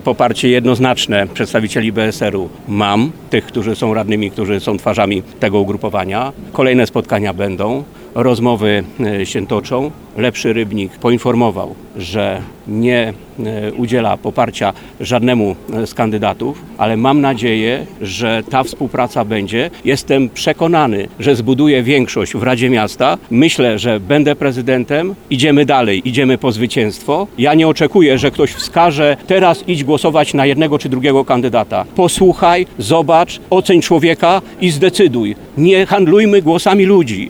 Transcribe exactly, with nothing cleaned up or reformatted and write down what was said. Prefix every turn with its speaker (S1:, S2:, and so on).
S1: poparcie jednoznaczne przedstawicieli B S R-u mam, tych, którzy są radnymi, którzy są twarzami tego ugrupowania. Kolejne spotkania będą, rozmowy się toczą. Lepszy Rybnik poinformował, że nie udziela poparcia żadnemu z kandydatów, ale mam nadzieję, że ta współpraca będzie. Jestem przekonany, że zbuduję większość w Radzie Miasta. Myślę, że będę prezydentem. Idziemy dalej, idziemy po zwycięstwo. Ja nie oczekuję, że ktoś wskaże, teraz idź głosować na jednego czy drugiego kandydata. Posłuchaj, zobacz, oceń człowieka i zdecyduj. Nie handlujmy głosami ludzi.